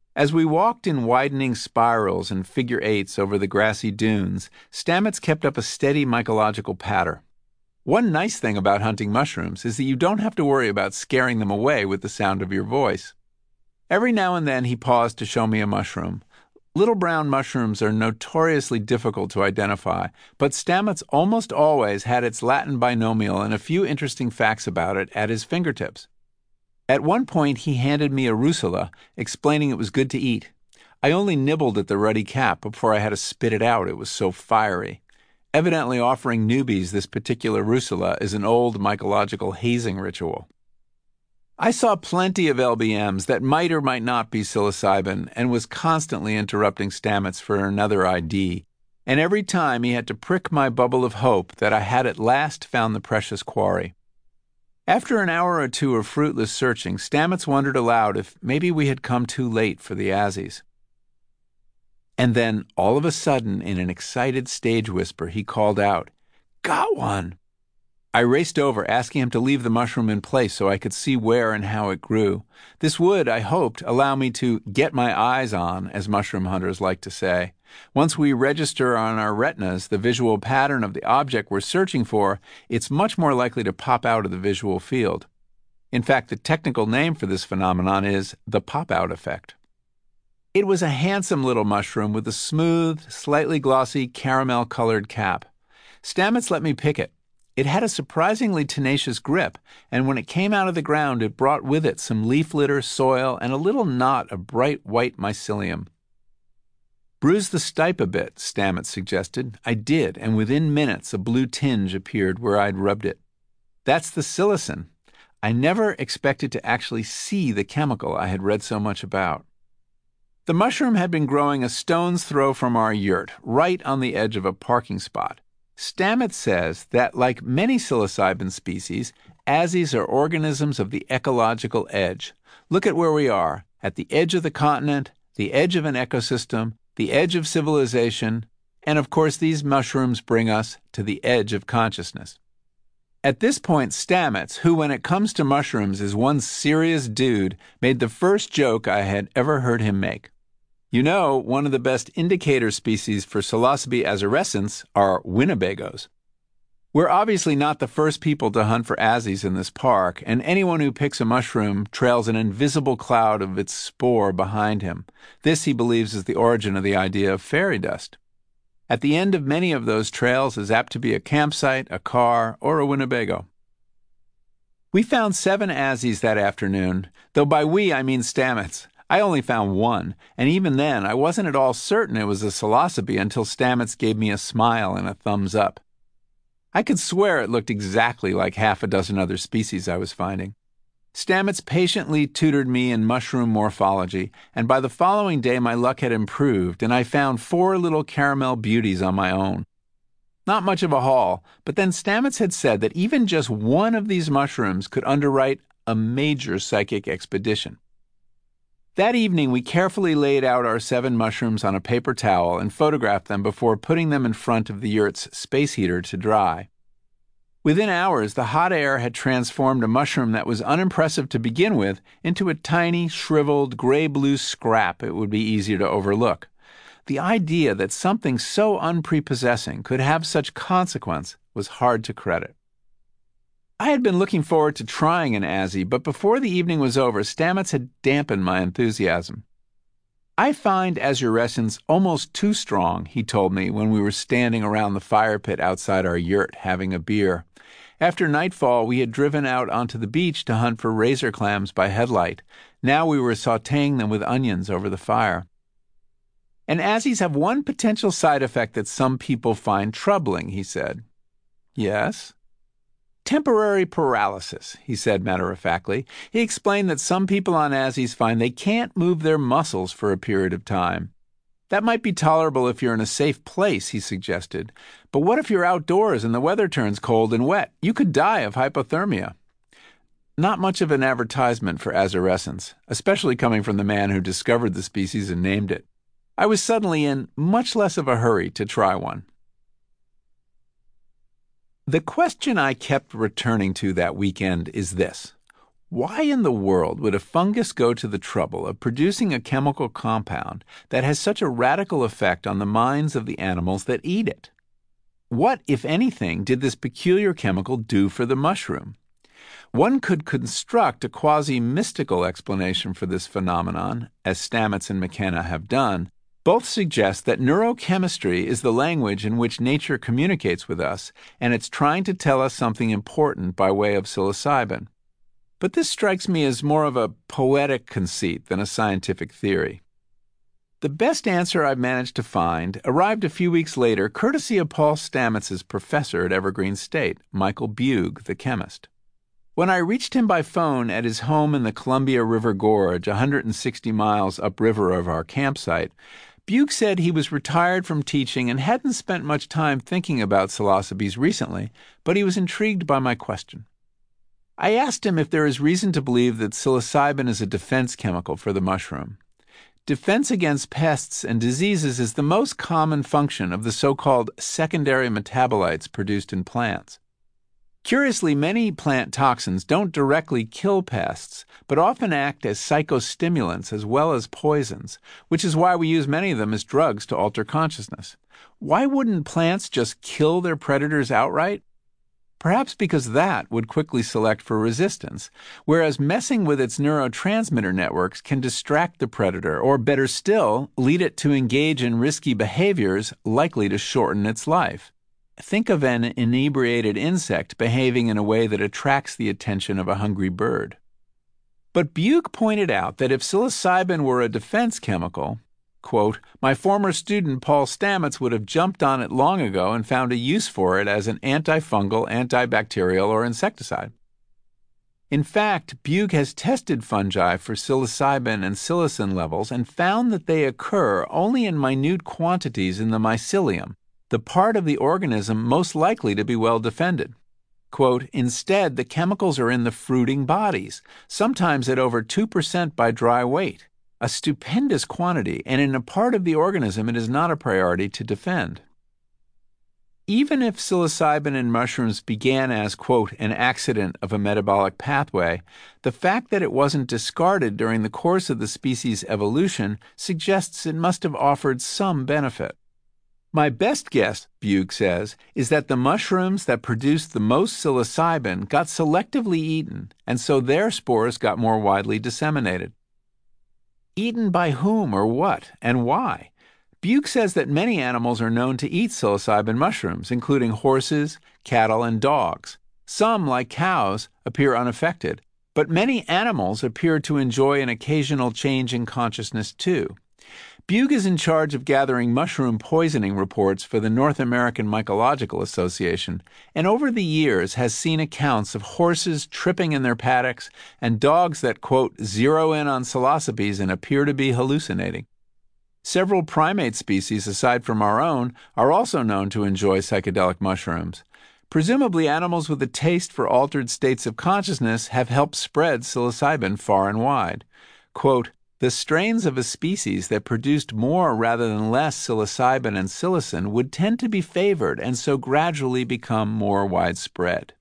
As we walked in widening spirals and figure eights over the grassy dunes, Stamets kept up a steady mycological patter. One nice thing about hunting mushrooms is that you don't have to worry about scaring them away with the sound of your voice. Every now and then he paused to show me a mushroom. Little brown mushrooms are notoriously difficult to identify, but Stamets almost always had its Latin binomial and a few interesting facts about it at his fingertips. At one point he handed me a rusula, explaining it was good to eat. I only nibbled at the ruddy cap before I had to spit it out, it was so fiery. Evidently offering newbies this particular rusula is an old mycological hazing ritual. I saw plenty of LBMs that might or might not be psilocybin and was constantly interrupting Stamets for another ID, and every time he had to prick my bubble of hope that I had at last found the precious quarry. After an hour or two of fruitless searching, Stamets wondered aloud if maybe we had come too late for the Azzies. And then, all of a sudden, in an excited stage whisper, he called out, "Got one!" I raced over, asking him to leave the mushroom in place so I could see where and how it grew. This would, I hoped, allow me to get my eyes on, as mushroom hunters like to say. Once we register on our retinas the visual pattern of the object we're searching for, it's much more likely to pop out of the visual field. In fact, the technical name for this phenomenon is the pop-out effect. It was a handsome little mushroom with a smooth, slightly glossy, caramel-colored cap. Stamets let me pick it. It had a surprisingly tenacious grip, and when it came out of the ground, it brought with it some leaf litter, soil, and a little knot of bright white mycelium. "Bruise the stipe a bit," Stamets suggested. I did, and within minutes a blue tinge appeared where I'd rubbed it. That's the psilocin. I never expected to actually see the chemical I had read so much about. The mushroom had been growing a stone's throw from our yurt, right on the edge of a parking spot. Stamets says that, like many psilocybin species, Azzies are organisms of the ecological edge. Look at where we are, at the edge of the continent, the edge of an ecosystem, the edge of civilization, and of course these mushrooms bring us to the edge of consciousness. At this point, Stamets, who when it comes to mushrooms is one serious dude, made the first joke I had ever heard him make. You know, one of the best indicator species for Psilocybe azurescens are Winnebagos. We're obviously not the first people to hunt for Azzies in this park, and anyone who picks a mushroom trails an invisible cloud of its spore behind him. This, he believes, is the origin of the idea of fairy dust. At the end of many of those trails is apt to be a campsite, a car, or a Winnebago. We found 7 Azzies that afternoon, though by we I mean Stamets. I only found one, and even then I wasn't at all certain it was a psilocybe until Stamets gave me a smile and a thumbs up. I could swear it looked exactly like half a dozen other species I was finding. Stamets patiently tutored me in mushroom morphology, and by the following day my luck had improved, and I found 4 little caramel beauties on my own. Not much of a haul, but then Stamets had said that even just one of these mushrooms could underwrite a major psychic expedition. That evening, we carefully laid out our 7 mushrooms on a paper towel and photographed them before putting them in front of the yurt's space heater to dry. Within hours, the hot air had transformed a mushroom that was unimpressive to begin with into a tiny, shriveled, gray-blue scrap it would be easier to overlook. The idea that something so unprepossessing could have such consequence was hard to credit. I had been looking forward to trying an Azzie, but before the evening was over, Stamets had dampened my enthusiasm. "I find azurescens almost too strong," he told me when we were standing around the fire pit outside our yurt having a beer. After nightfall, we had driven out onto the beach to hunt for razor clams by headlight. Now we were sautéing them with onions over the fire. "And Azzies have one potential side effect that some people find troubling," he said. "Yes?" "Temporary paralysis," he said matter-of-factly. He explained that some people on Azzies find they can't move their muscles for a period of time. That might be tolerable if you're in a safe place, he suggested. But what if you're outdoors and the weather turns cold and wet? You could die of hypothermia. Not much of an advertisement for azurescens, especially coming from the man who discovered the species and named it. I was suddenly in much less of a hurry to try one. The question I kept returning to that weekend is this: Why in the world would a fungus go to the trouble of producing a chemical compound that has such a radical effect on the minds of the animals that eat it? What, if anything, did this peculiar chemical do for the mushroom? One could construct a quasi-mystical explanation for this phenomenon, as Stamets and McKenna have done. Both suggest that neurochemistry is the language in which nature communicates with us, and it's trying to tell us something important by way of psilocybin. But this strikes me as more of a poetic conceit than a scientific theory. The best answer I've managed to find arrived a few weeks later, courtesy of Paul Stamets' professor at Evergreen State, Michael Bugh, the chemist. When I reached him by phone at his home in the Columbia River Gorge, 160 miles upriver of our campsite, Bugh said he was retired from teaching and hadn't spent much time thinking about psilocybes recently, but he was intrigued by my question. I asked him if there is reason to believe that psilocybin is a defense chemical for the mushroom. Defense against pests and diseases is the most common function of the so-called secondary metabolites produced in plants. Curiously, many plant toxins don't directly kill pests, but often act as psychostimulants as well as poisons, which is why we use many of them as drugs to alter consciousness. Why wouldn't plants just kill their predators outright? Perhaps because that would quickly select for resistance, whereas messing with its neurotransmitter networks can distract the predator, or better still, lead it to engage in risky behaviors likely to shorten its life. Think of an inebriated insect behaving in a way that attracts the attention of a hungry bird. But Bugh pointed out that if psilocybin were a defense chemical, quote, my former student Paul Stamets would have jumped on it long ago and found a use for it as an antifungal, antibacterial, or insecticide. In fact, Bugh has tested fungi for psilocybin and psilocin levels and found that they occur only in minute quantities in the mycelium, the part of the organism most likely to be well defended. Quote, instead, the chemicals are in the fruiting bodies, sometimes at over 2% by dry weight. A stupendous quantity, and in a part of the organism it is not a priority to defend. Even if psilocybin in mushrooms began as, quote, an accident of a metabolic pathway, the fact that it wasn't discarded during the course of the species' evolution suggests it must have offered some benefit. My best guess, Bugh says, is that the mushrooms that produced the most psilocybin got selectively eaten, and so their spores got more widely disseminated. Eaten by whom or what, and why? Bugh says that many animals are known to eat psilocybin mushrooms, including horses, cattle, and dogs. Some, like cows, appear unaffected, but many animals appear to enjoy an occasional change in consciousness too. Bugh is in charge of gathering mushroom poisoning reports for the North American Mycological Association, and over the years has seen accounts of horses tripping in their paddocks and dogs that, quote, zero in on psilocybes and appear to be hallucinating. Several primate species aside from our own are also known to enjoy psychedelic mushrooms. Presumably, animals with a taste for altered states of consciousness have helped spread psilocybin far and wide. Quote, the strains of a species that produced more rather than less psilocybin and psilocin would tend to be favored and so gradually become more widespread.